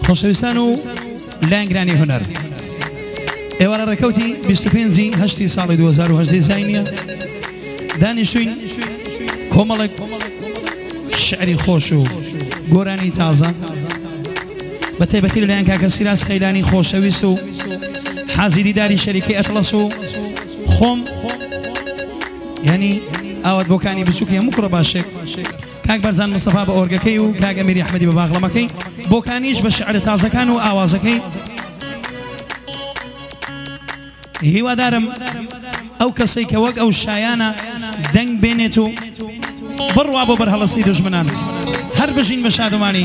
خۆشەویستان و لایەنگرانی هونەر ئێوارە ڕێکەوتی 25 هەشتی ساڵی 2018 زاینیە دانیشتوین کۆمەڵێک شعری خۆش و گۆرانی تازە بە تایبەتی لەلایەن کاکە سیراس خەیلانی خۆشەویست و حازی دیداری شەریکەی ئەتڵەس و خۆم یعنی ئاوات بۆکانی بچووکە هەموو کوڕە باشێک کاک بەرزان مستەفا بە ئۆرگەکەی و کاک ئەمیری ئەحمەدی بە باغڵەمەکەی بۆکانیش بە شعر تازەکان و ئاوازەکەی هیوادارم ئەو کەسەی کە وەک ئەو شایانە دەنگ بێنێت و بڕوا بۆ بەرهەڵەستی دوژمنان هەر بژین بە شادومانی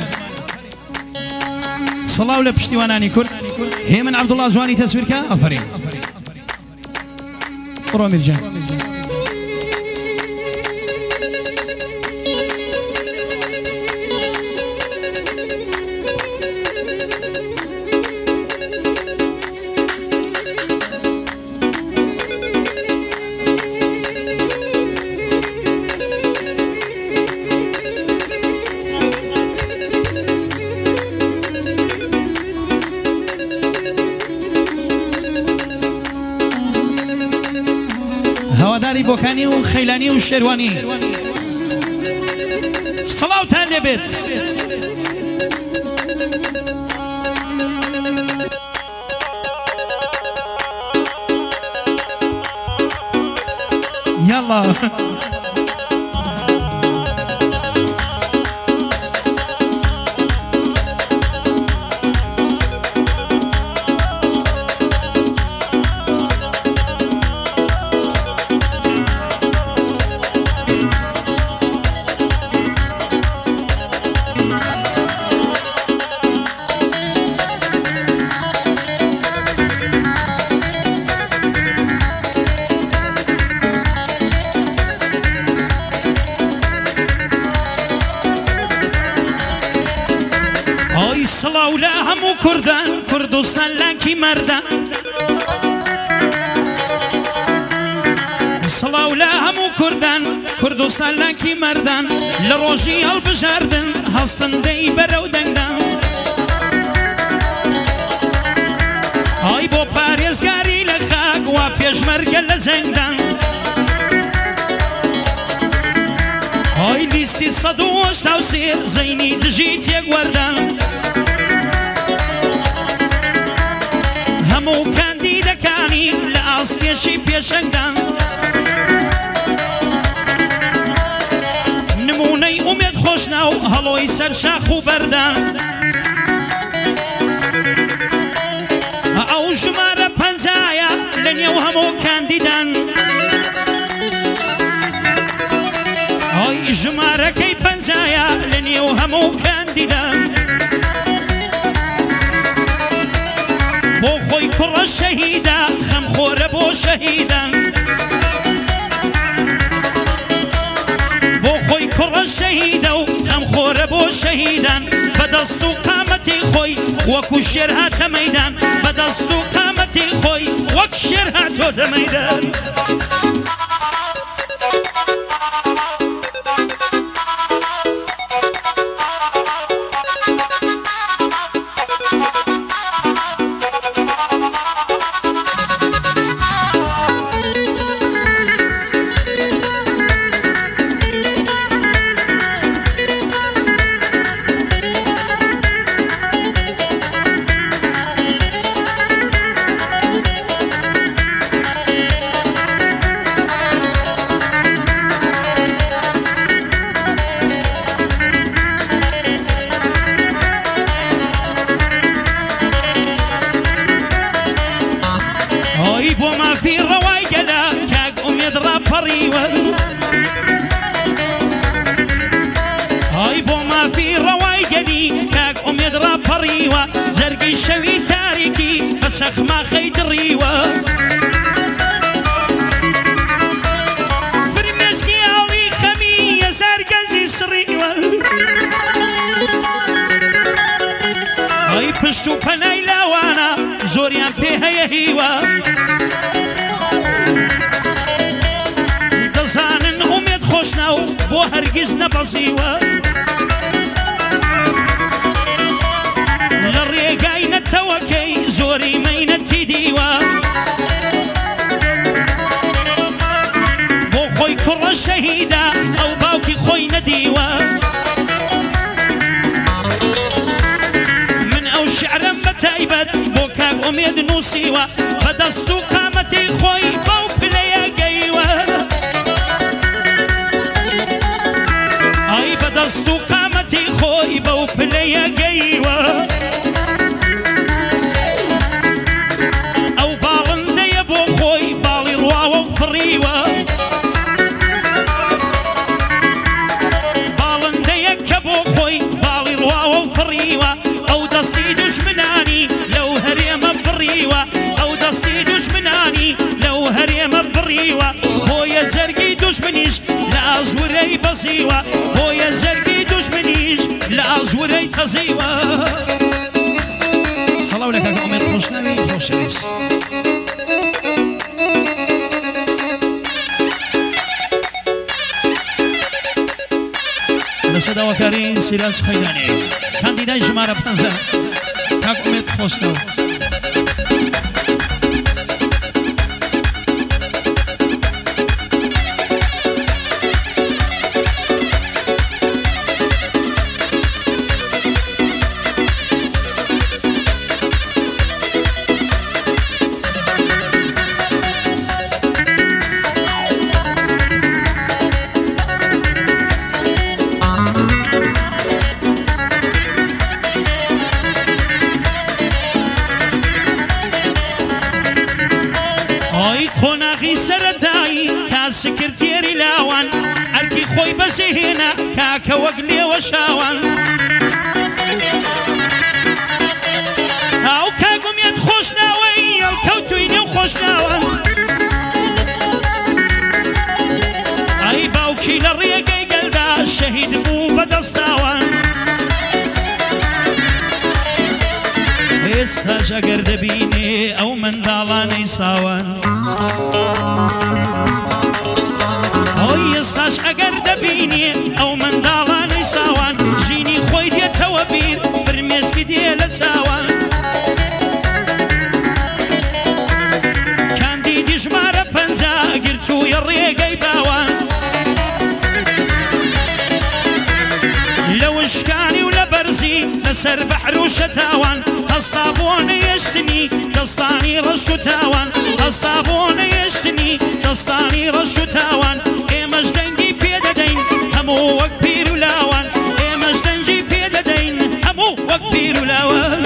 سڵاو لە پشتیوانانی کورد هێمن عەبدوڵڵا جوانی تەسویرکە ئەفەرین بڕۆ میرجان هەواداری بۆکانی و خەیلانی و شێروانی سڵاوتان لێبێت یاڵڵا سڵاو لە هەموو کوردان کوردستان لانکی مەردان سڵاو لە هەموو کوردان کوردستان لانکی مەردان لە ڕۆژی هەڵبژاردن هەستندەی بەرەو دەنگدان ئای بۆ پارێزگاری لە خاک وا پێشمەرگە لە جەنگدان ئای لیستی 183 زەینی دژی تێگوەردان هەموو کاندیدەکانی لە ئاستێشی پێشەنگدان نمونەی ئومێد خۆشنا و هەڵۆی سەرشاخ و بەردان ئەو ژمارە پەنجایە لە نێو هەموو کاندیدان ئەی ژمارەکەی پەنجایە لە نێو هەموو کاندیدان بۆ خۆی کوڕە شەهیدە خەمخۆرە بۆ شەهیدان بۆ خۆی کوڕە شەهیدە و خەمخۆرە بۆ شەهیدان بەدەست و قامەتی خۆی وەکو شێر هاتە مەیدان بەدەست و قامەتی خۆی وەک شێر هاتۆتە مەیدان بۆ مافی ڕەوای گەلا کاک ئومێد ڕاپەڕیوە ئای بۆ مافی ڕەوای گەلی کاک ئومێد ڕاپەڕیوە جەرگەی شەوی تاریکی بە چەخماخەی دڕیوە فرمێسکی ئاوی خەمی هەزار گەنجی سڕیوە ئای پشت و پەنای لاوانە زۆریان پێ هەیە هیوە دەزانن ئومێد خۆشنا و بۆ هەرگیز نەبەزیوە زۆری مەینەتی دیوە بۆ خۆی کوڕە شەهیدە ئەو باوکی خۆی نەدیوە من ئەو شعرم بە تایبەت بۆ کاک ئومێد نووسیوە بە دەست و قامەتی خۆی بەو پلەیە گەیوە ئای بە دەست و قامەتی خۆی بەو پلەیە گەیوە ئەو باڵندەیە بۆ خۆی باڵی ڕواوە و فڕیوە باڵندەیە کە بۆ خۆی باڵی ڕواوە و فڕیوە ئەو دەستی دوژمنانی لەو هەرێمە بڕیوە ئەو دەستی دوژمنانی لەو هەرێمە بڕیوە بۆیە جەرگی دوژمنیش لە ئازورەی بەزیوە بۆیە جەرگی دوژمنیش لە ئازورەی تەزیوە سەڵاو لە کاک ئومێد خۆشناوی خۆشەویست لە سەداوەکاری سیراج خەیدانی کاندیدای ژمارە 15 کاک ئومێد خۆشناو خۆناغی سەرەتایی تا سکرتێری لاوان ئەرکی خۆی بەجێهێنا کاکە وەک لێوە شاوان ئەو کاک ئومێد خۆشناوەی ئەو کەوتووی نێو خۆشناوان ئەی باوکی لە ڕێگەی گەلدا شەهید بوو بەدەستاوان ئێستاش ئەگەر دەبینێ ئەو منداڵانەی ساوان ئەوی ئێستاش ئەگەر دەبینێ ئەو منداڵانەی ساوان ژینی خۆی دێتەوە بیر فرمێسکی دێ لە چاوان کاندیدی ژمارە 50 گرچوویە ڕێگەی باوان لە وشکانی و لە بەرزی لەسەر بەحر و شەتاوان هەستا بۆ نەیەشتنی دەستانی ڕەش و تاوان هەستا بۆ نەیەشتنی دەستانی ڕەش و تاوان ئێمەش دەنگی پێدەدەین هەموو وەک پیر و لاوان ئێمەش دەنگی پێدەدەین هەموو وەک پیر و لاوان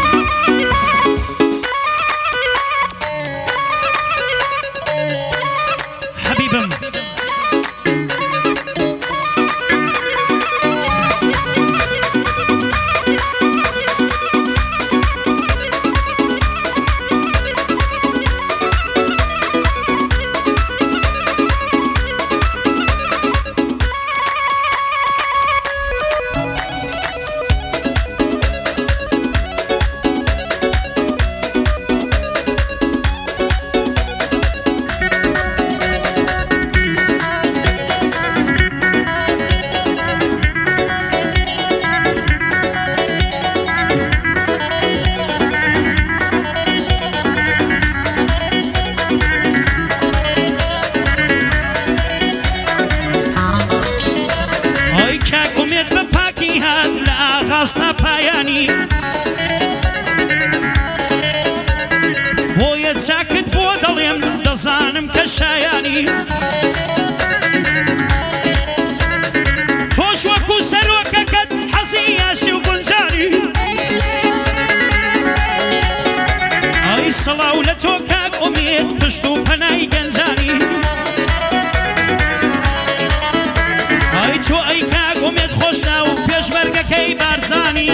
حەبیبم ڕاستە پایانی بۆیە چاکت بۆ دەڵێم دەزانم کە شایانی تۆش وەکو سەرۆکەکەت حەزی یاشی و گونجانی ئای سەڵاو لە تۆ کاک ئومێد پشت و پەنای گەنجانی ئای تۆ ئەی کاک ئومێد خۆشنا و پێشمەرگەکەی بارزانی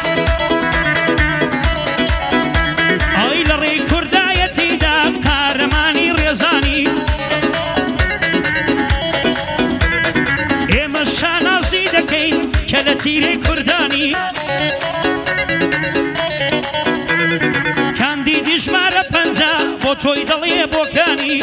ئای لە ڕێی کوردایەتیدا قارەمانی ڕێزانی ئێمە شانازی دەکەین کە لە تیرەی کوردانی کاندیدی ژمارە 50 بۆ تۆی دەڵێ بۆکانی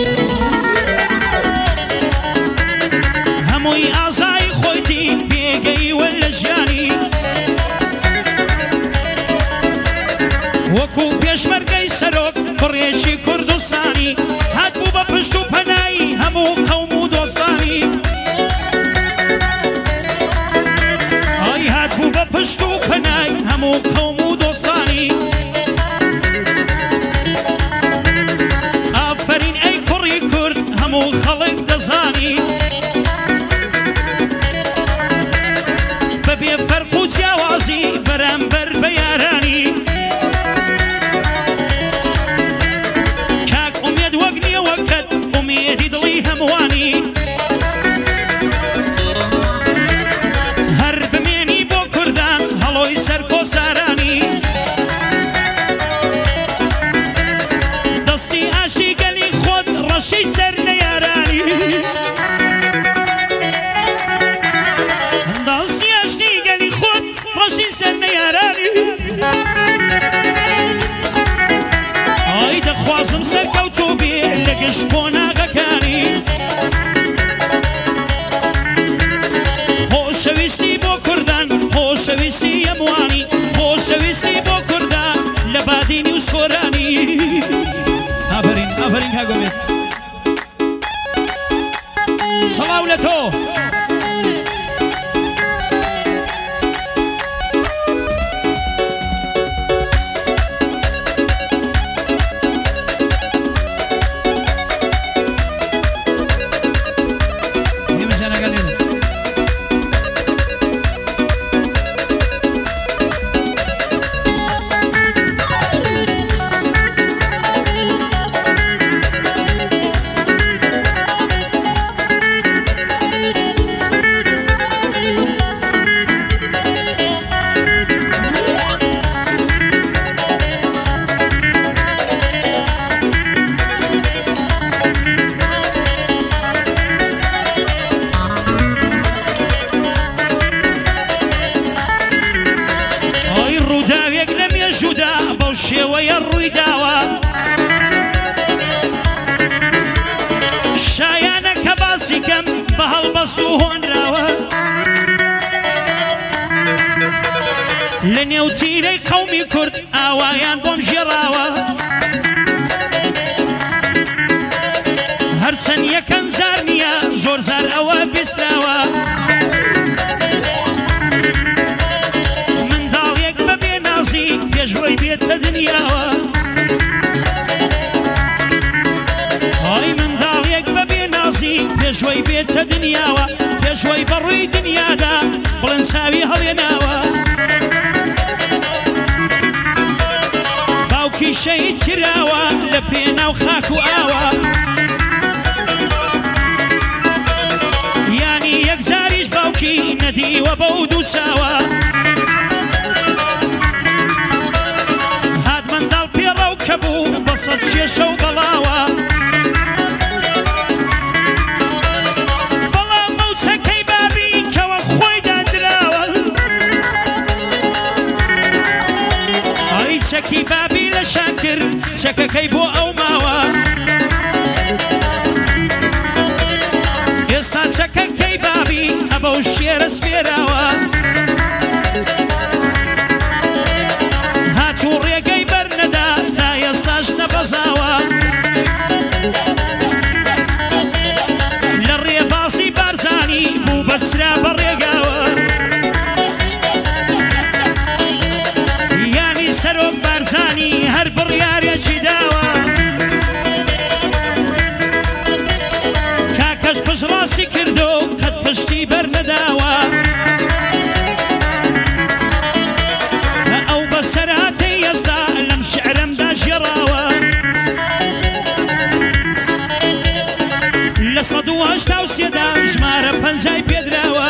هەمووی ئازای خۆیتی پێگەیوە لە ژیانی وەکو پێشمەرگەی سەرۆک کوڕێکی کوردستانی هاتبوو بە پشت و پەنایی هەموو قەوم و دۆستانی ئای هاتبوو بە پشت و پەنای هەموو قەوم و دۆستانی ئافەرین ئەی کوڕی کورد هەموو خەڵک دەزانی بەبێ فەرق و جیاوازی بەرامبەر بە یارانی کاک ئومێد وەک نییە وەکەت ئومێدی دڵی هەمووانی هەر بمێنی بۆ کوردان هەڵۆی سەر کۆسارانی دەستی ئاشی گەلی خۆت ڕەشی سەر نەیارانی دەستی ئاشتی گەلی خۆت ڕەشی سەر نەیارانی ئای دەخوازم سەرکەوتوو بێ لە گشت کۆناغەکانی خۆشەویستی بۆ کوردان خۆشەویستی هەمووانی خۆشەویستی بۆ کوردان لە بادینی و سۆرانی ئافەرین ئافەرین کاگۆمێت سەڵاو لە تۆ شێوەیە ڕووی داوە شایانە کە باسی کەم بە هەڵبەست و هۆنراوە لە نێوتیرەی قەومی کورد ئاوایان بۆم ژێڕاوە هەرچەند یەکەم جار نییە زۆر جار ئەوە بیستراوە منداڵێک بەبێ نازی پێشڕۆی بێتە دنیاوە ئای منداڵێک بەبێ نازی پێشوەی بێتە دنیاوە پێشوەی بەڕووی دنیادا بڵند چاوی هەڵێناوە باوکی شەهید کراوە لە پێناو خاک و ئاوە یانی یەک جاریش باوکی نەدیوە بەو دوو چاوە هات منداڵ پێڕەو کە بوو بە سەد شێشە و بەڵاوە بەڵام مەوچەکەی بابی کەوە خۆی دادراوە ئای چەکی بابی لە شان کرد چەکەکەی بۆ ئەو ماوە ئێستا چەکەکەی بابی ئەبە و شێرە سپێراوە هاتوو ڕێگەی بەرنەدا تا ئێستاش نەبەزاوە لە ڕێباسی بارزانی بوو بەچرا بە ڕێگاوە یانی سەرۆک بارزانی هەر بڕیارێکی داوە کاکەش پشڕاستی کردو قەت پشتی بەرنەداوە ئەو بەسەرهاتەی ئێستا لەم شعرەمدا ژێڕاوە لە ١٨٣دا ژمارە پەنجای پێدراوە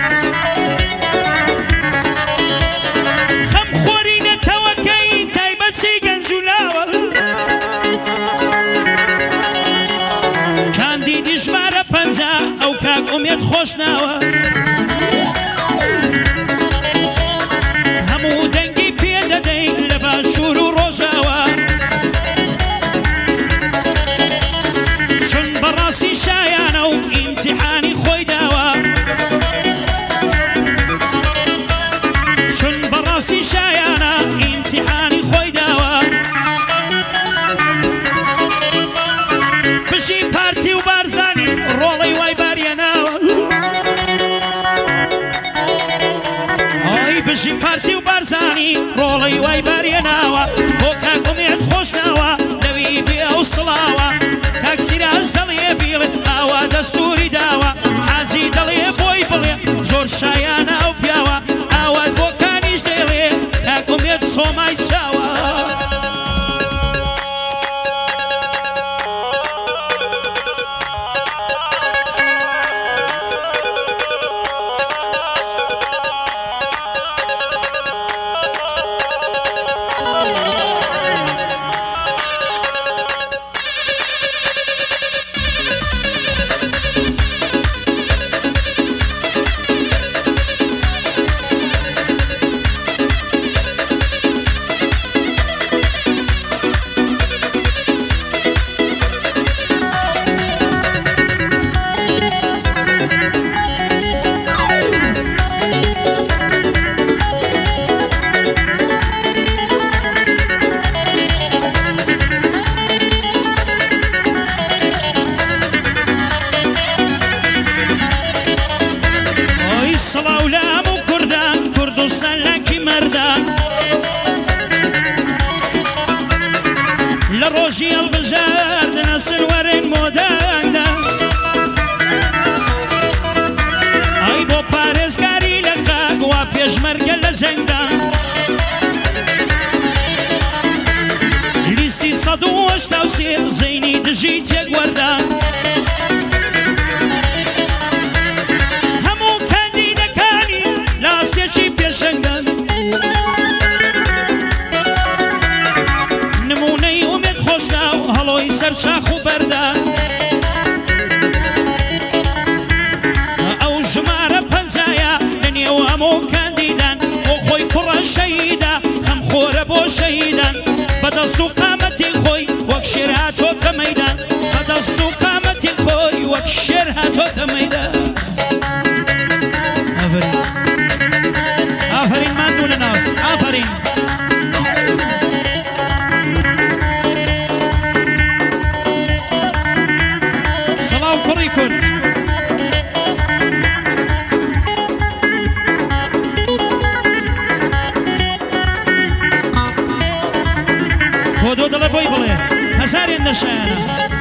خەم خۆری نەتەوەکەی تایبەتی گەنج و لاوە کاندیدی ژمارە پەنجا ئەو کاک ئومێد خۆش ناوە هەموو دەنگی پێدەدەین لە باشوور و ڕۆژاوە چون بەڕاستی شایانە و ئیمتیحانی خۆی داوە چون بەڕاستی شایانە ئیمتیحانی خۆی داوە ڕۆڵەی وای بەرێناوە بۆ کاکومێت خۆش ناوە لەوی بێ ئەو سڵاوە کاک سیراز دەڵێ بیڵێ ئاوا دەستوری داوە حاجی دەڵێ بۆی بڵێ زۆر شایانە ئەو پیاوە ئاوات بۆ کانیش دەڵێ کاکومێت سۆمای چاوە ڕۆژی هەڵبژاردنە سنوەرێن مۆداندا ئەی بۆ پارێزگاری لە خاک وا پێشمەرگە لە جەنگدا لیستی 183 زەینی دژی تێگوەردا هەموو کاندیدەکانی لاسێکی پێشەنگدان هەڵۆی سەر شاخ و بەردان ئەو ژمارە پەنجایە لە نێو هەموو کاندیدان بۆ خۆی کوڕە شەهیدا خەمخۆرە بۆ شەهیدان بەدەست و قامەتی خۆی وەک شێر هاتۆتە مەیدان بەدەست و قامەتی خۆی وەک شێر هاتۆتە مەیدان ئافرین ماندوو لە ناوس ئافرین خۆ دۆ دەڵێ بۆی بڵێ هەزارێن دەشایانە